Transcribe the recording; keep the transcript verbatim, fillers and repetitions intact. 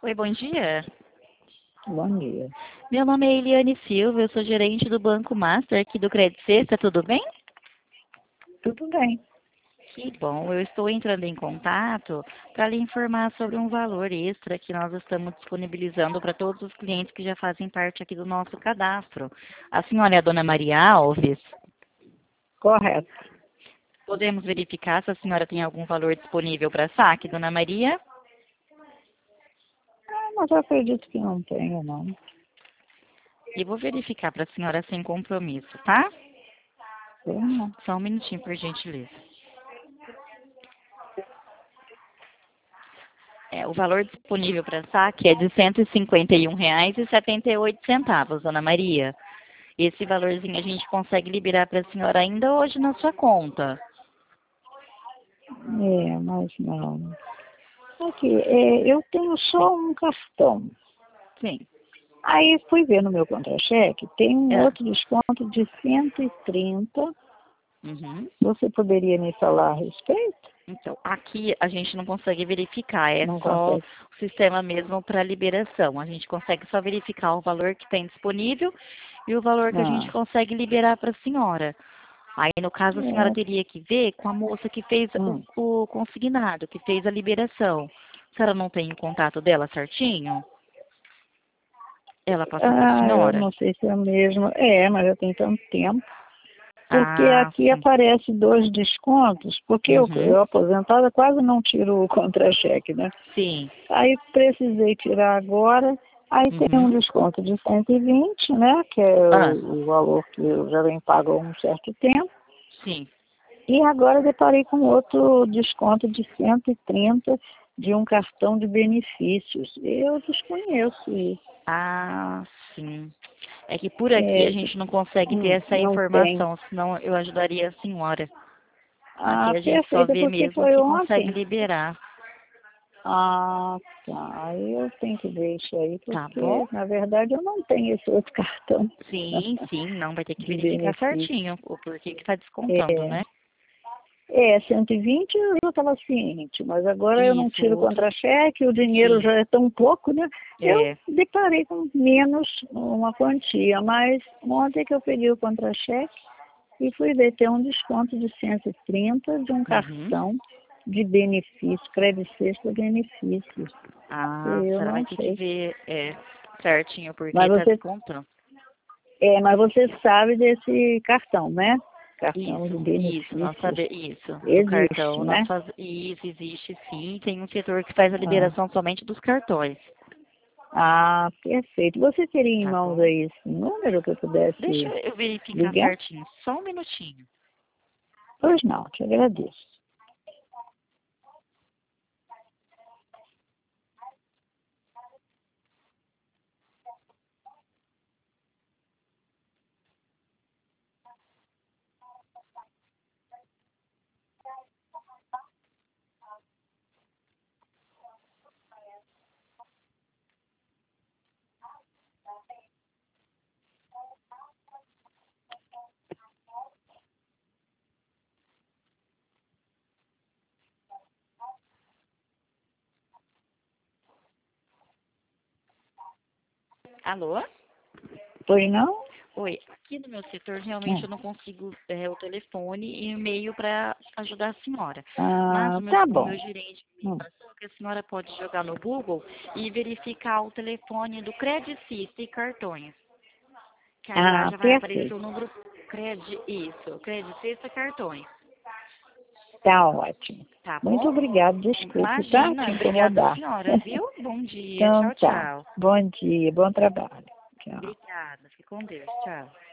Oi, bom dia. Bom dia. Meu nome é Eliane Silva, eu sou gerente do Banco Master aqui do Credit Sexta, tudo bem? Tudo bem. Que bom, eu estou entrando em contato para lhe informar sobre um valor extra que nós estamos disponibilizando para todos os clientes que já fazem parte aqui do nosso cadastro. A senhora é a dona Maria Alves? Correto. Podemos verificar se a senhora tem algum valor disponível para saque, dona Maria? Ah, mas eu acredito que não tenho, não. E vou verificar para a senhora sem compromisso, tá? Tenho, não. Só um minutinho, por gentileza. É, o valor disponível para saque é de cento e cinquenta e um reais e setenta e oito centavos, dona Maria. Esse valorzinho a gente consegue liberar para a senhora ainda hoje na sua conta. É, mas não. Aqui, é, eu tenho só um cartão. Sim. Aí fui ver no meu contra-cheque, tem um É. outro desconto de cento e trinta. Uhum. Você poderia me falar a respeito? Então, aqui a gente não consegue verificar, é Não só consegue. o sistema mesmo para liberação. A gente consegue só verificar o valor que tem disponível e o valor que a gente Ah, consegue liberar para a senhora. Aí, no caso, a senhora é. teria que ver com a moça que fez o, Hum. o consignado, que fez a liberação. A senhora não tem o contato dela certinho? Ela passou para a Ah, eu senhora? não sei se é o mesmo. É, mas já tem tanto tempo. Porque Ah, aqui sim. aparece dois descontos, porque eu, Uhum. eu aposentada quase não tiro o contra-cheque, né? Sim. Aí precisei tirar agora, aí tem um Uhum. desconto de cento e vinte, né? Que é Ah, o, o valor que eu já venho pago há um certo tempo. sim. E agora deparei com outro desconto de cento e trinta de um cartão de benefícios. Eu desconheço isso. Ah, sim. É que por aqui a É, gente não consegue ter hum, essa não tem. informação, senão eu ajudaria a senhora. Aqui Ah, a gente só perfeito, vê porque mesmo foi que consegue ontem. liberar. Ah, tá. Aí eu tenho que ver isso aí, Tá bom? porque, na verdade, eu não tenho esse outro cartão Sim, sim, não, vai ter que de verificar benefício. certinho o porquê que está descontando, É, né? é, cento e vinte eu já estava ciente, mas agora eu não Isso, o tiro outro, contra-cheque, o dinheiro sim, já é tão pouco, né? Eu é. deparei com menos uma quantia, mas ontem que eu peguei o contra-cheque e fui ver, tem um desconto de cento e trinta de um Uhum. cartão de benefício, crédito sexta benefícios. Ah, a Eu senhora vai não ter que sei. ver é, certinho porque Mas está você descontando. É, mas você sabe desse cartão, né? Cartão de Isso, isso, nós benefícios. sabemos, isso, do Existe, cartão, nós né? faz, isso existe sim, tem um setor que faz a Ah, liberação somente dos cartões, ah, perfeito. Você teria em tá mãos bom? aí esse número que eu Deixa pudesse eu verificar ligar? certinho, só um minutinho. Pois não, te agradeço. Alô? Pois não? Oi, aqui no meu setor realmente Hum. eu não consigo é, o telefone e e-mail para ajudar a senhora. Mas Ah, o meu, tá o meu bom. gerente me Hum. passou que a senhora pode jogar no Google e verificar o telefone do Credit Sexta e cartões. Que aí lá Ah, já vai aparecer perfeito. o número Credit, isso, Credit Sexta cartões. Tá ótimo. Tá Muito bom? obrigado. Desculpe, tá? Imagina, Te obrigada a incomodar. senhora, viu? Bom dia, Então tchau, tá. tchau. Bom dia, bom trabalho. Tchau. Obrigada, fique com Deus, tchau.